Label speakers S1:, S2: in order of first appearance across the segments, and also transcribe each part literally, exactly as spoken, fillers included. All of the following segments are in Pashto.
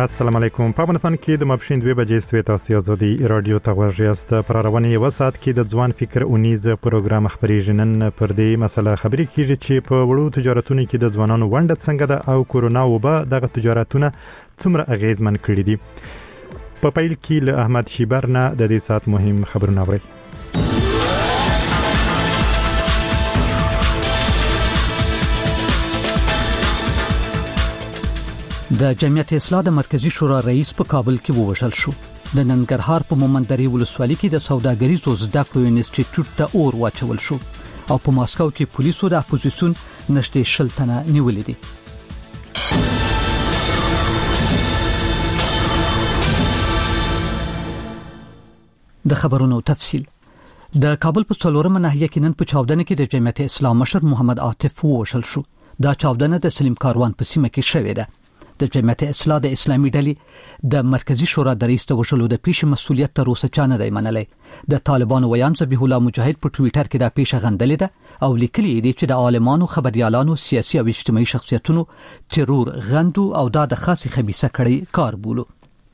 S1: السلام علیکم. په افغانستان کې د ماپښین دوه بجې سوي تاسو ازادي رادیو ته ورغیاست. پر رواني وسات کې د ځوان فکر اونیز پروګرام خبري نن پر دې مسله خبري کیږي چې په وړو تجارتونو کې د ځوانانو ونډه څنګه ده او کورونا وبا دغه تجارتونه څومره اغیزمن کړي دي. په پیل کې له احمد شیبرنا د دې سات مهم خبرونه اوري.
S2: د جمعیت اصلاح د مرکزی شورا رئیس په کابل کې ووژل شو. د ننګرهار په مومندري ولسوالۍ کې د سوداګریزو زده کړو انسټیټیوټ ته اور واچول شو او په ماسکو کې پولیسو د اپوزیسیون نشته شل تنه نیولې دي. د خبرونو تفصیل. د کابل په څلورمه ناحیه کې نن په چاودنه کې د جمعیت اصلاح مشر محمد عاطف ووژل شو. دا چاودنه د سلیم کاروان په سیمه کې شوې ده. د جمعیت اصلاح د اسلامي ډلې د مرکزی شورا د رئیس د وشلو د پیښې مسولیت تر اوسه چانه دی منلای. د طالبانو ویان ذبیح الله مجاهد په ټوئیټر کې دا پیښه غندلې ده او لیکلي دي چې د عالمانو، خبريالانو، سیاسي او اجتماعي شخصیتونو ترور غندو او دا د خاصه خبيثه کړي کار بولو.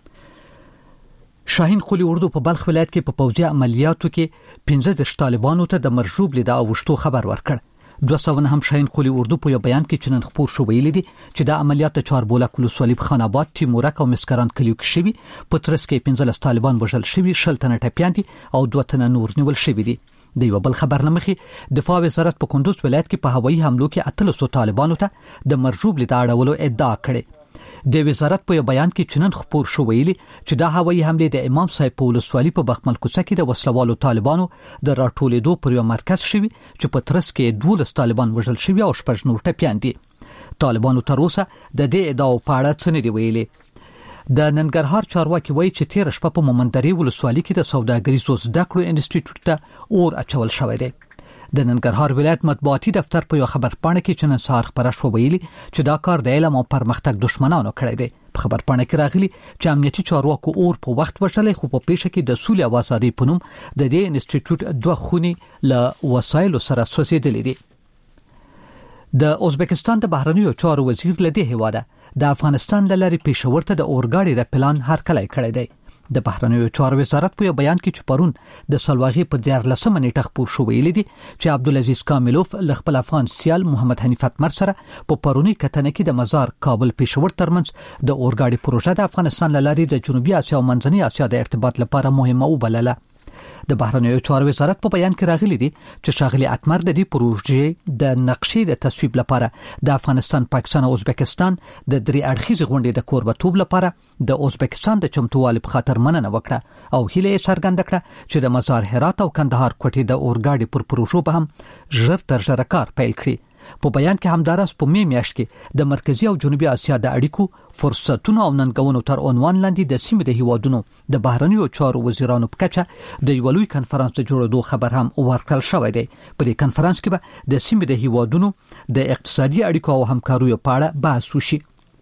S2: شاهین قلی اردو په بلخ ولایت کې په پوځي عملیاتو کې پنځه د طالبانو ته د مرجوب لیدا او وشتو خبر ورکړ. دوه سوه هم شاهین قلی اردو په یو بیان کې چنن خبر شو ویلي دي چې د عملیات د چاربولا ولسوالۍ په خان آباد، تیمورک او مسکران کلیو کې شوی. په ترڅ کې پنځه طالبان وژل شوی، شل تنه ټپيان دي او دوه تنه نور نیول شوی دي. د یو بل خبر لمخې دفاع وزارت په کندوز ولایت کې په هوایي حملو کې اتلسو طالبانو ته د مرجوب لیدا اړولو ادعا کړې. د وزارت په بیان کې چنن خبر شو ویلي چې دا هوایي حمله د امام صاحب په ولسوالۍ په بخمل کوڅه کې د وسلوالو طالبانو د راټولېدو پر یو مرکز شوی چې په ترڅ کې دولس طالبان وژل شوی او شپږ نور ټپيان دي. طالبانو تر اوسه د دې ادعاو په اړه څه نه دی ویلي. د ننګرهار چارواکي وایي چې تیر شپه په مومندري ولسوالۍ کې د سوداګریزو زده کړو انسټیټیوټ ته اور اچول شوی دی. د ننګرهار ولایت مطبوعاتي دفتر په یو خبرپاڼه کې چې نن سهار خبره شو ویلي چې دا کار د علم او پرمختګ دشمنانو کړی دی. په خبرپاڼه کې راغلي چې امنیتي چارواکو اور په وخت وشلې، خو په پیښه کې د سولې او ازادۍ په نوم د دې انسټیټیوټ دوه خوني له وسایلو سره سوځېدلې دي. د ازبکستان د بهرنیو چارو وزیر لدی هواده د افغانستان لاري پېښور ته د اورګاډي د پلان هرکلی کړی دی. د بهرنیو چارو وزارت په بیان کې چې پرون د سلواغي په دیارلسمه نیټه خبر شو ویلي دي چې عبدالعزیز کاملوف له خپل افغان سیال محمد حنیف اتمر سره په پرونی کتنه کې د مزار کابل پېښور ترمنځ د اورګاډي پروژه د افغانستان لاري د جنوبي اسیا او منځنۍ اسیا د ارتباط لپاره مهمه وبلله. د بهرنیو چارو وزارت په بیان کې راغلي دي چې شاغلي اتمر د دې پروژې د نقشې د تصویب لپاره د افغانستان، پاکستان او ازبکستان د درې اړخیزې غونډې د کوربتوب لپاره د ازبکستان د چمتووالي په خاطر مننه وکړه او هیله یې څرګنده کړه چې د مزار، هرات او کندهار کوټې د اورګاډي پر پروژو به هم ژر تر ژره کار پیل کړي. په بیان کې همدارس په می میاشت کې د مرکزی او جنوبي اسیا د اړیکو فرصتونو او ننګونو تر عنوان لاندې د سیمې د هیوادونو د بهرنیو چارو وزیرانو په کچه د یو لوی کنفرانس د جوړېدو خبر هم ورکړل شوی دی. په دې کنفرانس کې به د سیمې د هیوادونو د اقتصادي اړیکو او همکاریو په اړه بحث وشي.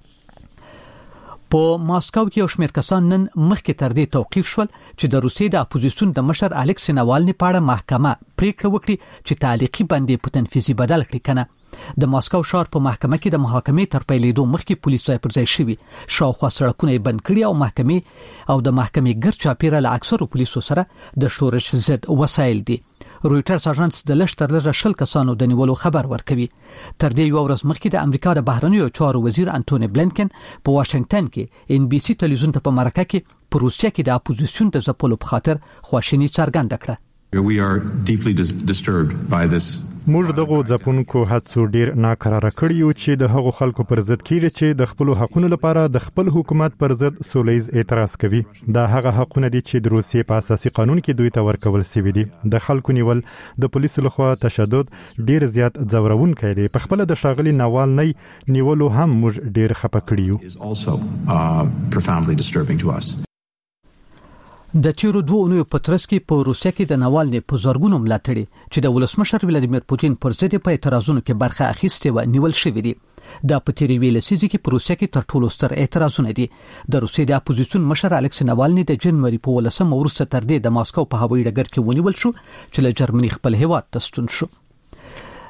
S2: په ماسکو کې یو شمېر کسان نن مخکې تر دې توقیف شول چې د روسیې د اپوزیسیون د مشر الکسی ناوالني په اړه محکمه پریکړه وکړي چې تعلیقي بندي په تنفیذي بدل کړي کنه. د ماسکو ښار په محکمه کې د محاکمې تر پیلېدو مخکې پولیس ځای پر ځای شوي، شاوخوا سړکونه بند کړي او محکمې او د محکمې ګرد چاپیره له اکثرو پولیسو سره د شورش ضد وسایل دي. رويټرز اژانس د لشتر لږه شل کسانو د نیولو خبر ورکوي. تر دې یو ورځ مخکې د امریکا د بهرنیو چارو وزیر انټونی بلینکن په واشنگټن کې ان بي سي ټلویزیون ته په مرکه کې په روسیه کې د اپوزیسیون د ځپلو په خاطر خواشیني څرګنده کړه.
S3: We are deeply disturbed by this.
S1: موږ دغه ځپونکو هڅو ډیر ناکراره کړی یو چې د هغو خلکو پر ضد کیږي چې د خپل حقوقو لپاره د خپل حکومت پر ضد سولېز اعتراض کوي. دا هغه حقونه دي چې د روسیې په اساسي قانون کې دوی ته ورکول شوی دي. د خلکو نیول د پولیسو لخوا تشدد ډیر زیات ځورونکی دی. په خپل د شاغلي ناوالني نیولو هم موږ ډیر خپه کړی یو.
S3: is also uh, profoundly disturbing to us.
S2: د تیرو دوه اونیو په ترڅ کې په روسیه کې د ناوالني په زورګونو ملاتړي چې د ولسمشر ولادیمیر پوتین پر ضد په اعتراضونو کې برخه اخیستې و نیول شوې دي. د پټيري ویل سيزي کې په روسیه کې تر ټولو ستر اعتراضونه دي. د روسیې د اپوزیسیون مشر الکسی ناوالني د جنوري په ولسمه وروسته تر دې د ماسکو په هوایي ډګر کې ونیول شو چې له جرمني خپل هیواد ته ستون شو.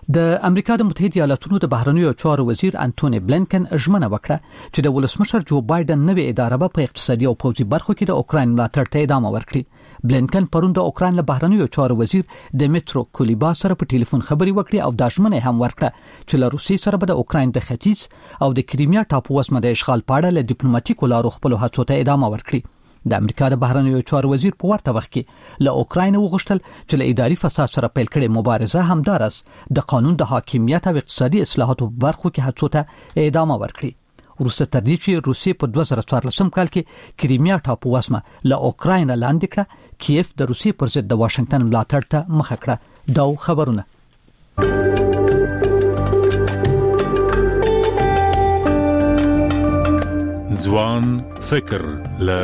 S2: د امریکا د متحده ایالاتونو د بهرنیو چارو وزیر انټونی بلینکن ژمنه وکړه چې د ولسمشر جو بایدن نوې اداره به په اقتصادي او پوځي برخو کې د اوکراین ملاتړ ته ادامه ورکړي. بلینکن پرون د اوکراین له بهرنیو چارو وزیر دمیترو کولیبا سره په ټلیفون خبرې وکړې او دا ژمنه هم ورکړه چې له روسیې سره به د اوکراین د ختیځ او د کریمیا ټاپو وسمه د اشغال په اړه له ډیپلوماټیکو لارو خپل هڅو ته ادامه ورکړي. د امریکا د بهرنیو چارو وزیر په ورته وخت کې له اوکراین وغوښتل چې له اداري فساد سره پیل کړي مبارزه همدارس د قانون د حاکمیت او اقتصادي اصلاحاتو په برخو کې هڅو ته ادامه ورکړي. وروسته تر دې چې روسیې په دوه زره څوارلسم کال کې کریمیا ټاپو وسمه له اوکراین لاندې کړه، کیف د روسیې پر ضد د واشنگټن ملاتړ ته مخه کړه. دا خبرونه
S4: ځوان فکر له